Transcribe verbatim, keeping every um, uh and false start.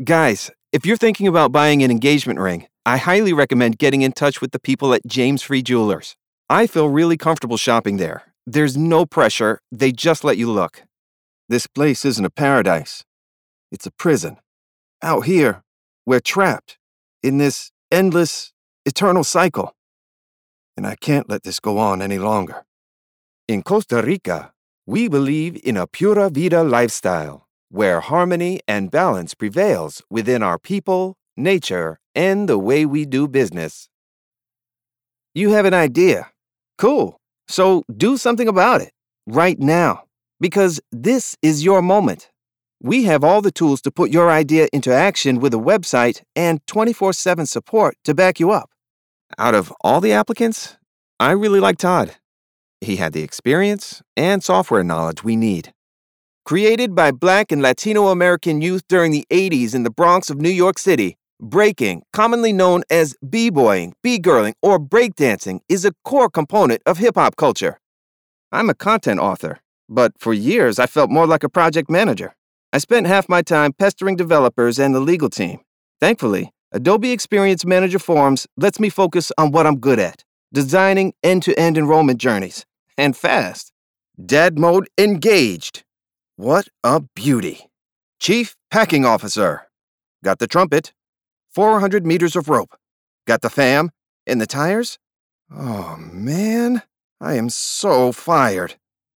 Guys, if you're thinking about buying an engagement ring, I highly recommend getting in touch with the people at James Free Jewelers. I feel really comfortable shopping there. There's no pressure, they just let you look. This place isn't a paradise. It's a prison. Out here, we're trapped in this endless, eternal cycle. And I can't let this go on any longer. In Costa Rica, we believe in a pura vida lifestyle, where harmony and balance prevails within our people, nature, and the way we do business. You have an idea. Cool. So do something about it, right now, because this is your moment. We have all the tools to put your idea into action with a website and twenty-four seven support to back you up. Out of all the applicants, I really like Todd. He had the experience and software knowledge we need. Created by Black and Latino American youth during the eighties in the Bronx of New York City, breaking, commonly known as b-boying, b-girling, or breakdancing, is a core component of hip-hop culture. I'm a content author, but for years I felt more like a project manager. I spent half my time pestering developers and the legal team. Thankfully, Adobe Experience Manager Forms lets me focus on what I'm good at, designing end-to-end enrollment journeys. And fast. Dad mode engaged. What a beauty. Chief Packing Officer. Got the trumpet. four hundred meters of rope. Got the fam. And the tires? Oh, man. I am so fired.